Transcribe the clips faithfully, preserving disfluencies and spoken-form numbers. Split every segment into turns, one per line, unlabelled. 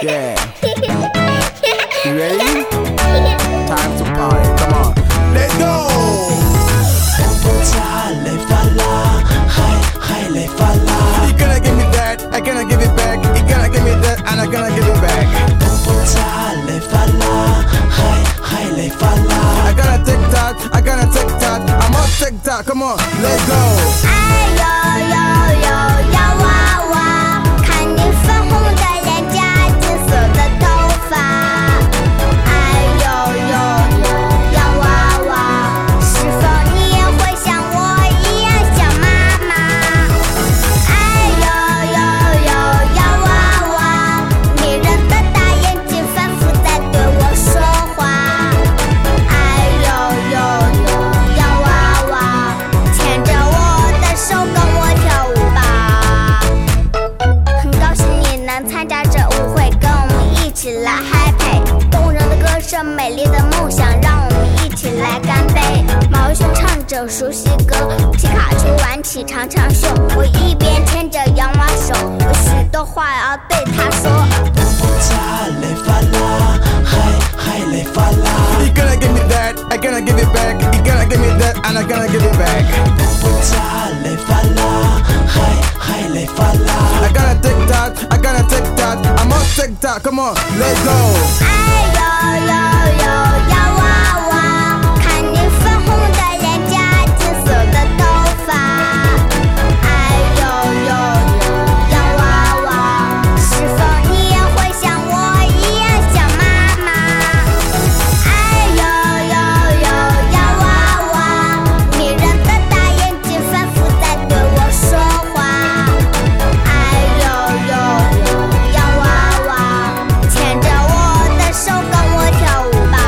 Yeah. You ready? Time to party. Come on. Let's go.
不加累发啦，还还累发啦。
You gonna give me that? I gonna give it back. You gonna give me that, and I gonna give it back.
不加累发啦，还还累发啦。
I gonna take that. I gonna take that. I'm on take that. Come on. Let's go.
哎呦呦呦，洋娃娃，看你粉红的脸颊，金色的头发。哎呦呦呦，洋娃娃，是否你也会像我一样想妈妈？哎呦呦呦，洋娃娃，迷人的大眼睛反复在对我说话。哎呦呦呦，洋娃娃，牵着我的手跟我跳舞吧。很高兴你能参加这舞会，跟我们一起来 happy。动人的歌声，美丽的梦想，让我们一起来干杯。毛衣熊唱着熟悉歌，皮卡丘玩起长长袖。我一边牵着洋娃手，有许多话要对他说。
不加累发啦，还还累发啦。
You gonna give me that? I gonna give it back. You gonna give me that, and I gonna give it back.
不加累发啦，还还累发啦。
I gonna take that. I gonna take that. I'm on take that. Come on. Let's go.
哎呦呦呦，洋娃娃，看你粉红的脸颊，金色的头发。哎呦呦呦，洋娃娃，是否你也会像我一样想妈妈？哎呦呦呦，洋娃娃，迷人的大眼睛反复在对我说话。哎呦呦呦，洋娃娃，牵着我的手跟我跳舞吧。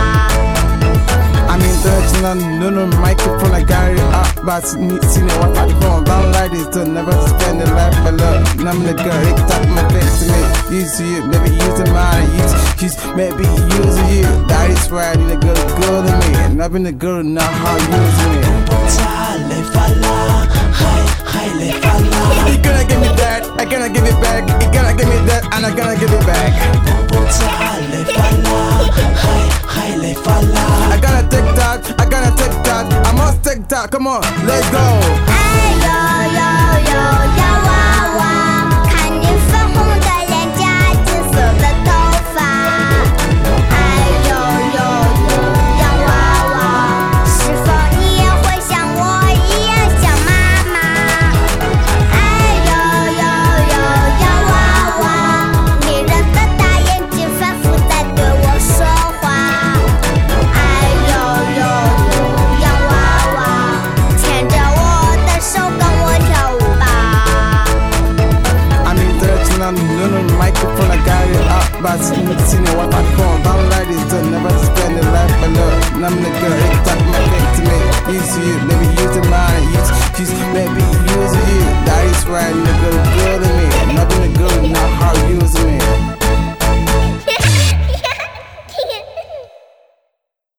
I'm in the channel, no no microphone, I got it up. But see me, see me, what I call down like this, to never spend the life I love. And I'm the girl, it talk my face to me. Use you, maybe use the mind, use, use, maybe use you. That is why I need a girl, girl to me. And I've been a girl, now how you use me.
不加累发啦，还还累发啦。
You gonna give me that, I gonna give it back. You gonna give me that, and I gonna give it back.
不加累发啦，还还累发啦。
I gotta take that, I gotta take that. I must take that. Come on, let's go.
哎呦呦呦，洋娃娃，看你粉红的脸颊，金色的头发。哎呦呦呦，洋娃娃，是否你也会像我一样想妈妈？哎呦呦呦，洋娃娃，迷人的大眼睛反复在对我说话。哎呦呦呦，洋娃娃，牵着我的手跟我跳舞吧。
I'm in the channel, no no microphone, I got it up. But see me, see me, what I call down like this, to never spend the life I love. And I'm the girl, it talk my face to me. Use you, maybe use the mind, use, use, maybe use you. That is why I need a girl, girl to me. And I've been a girl, now how you use me.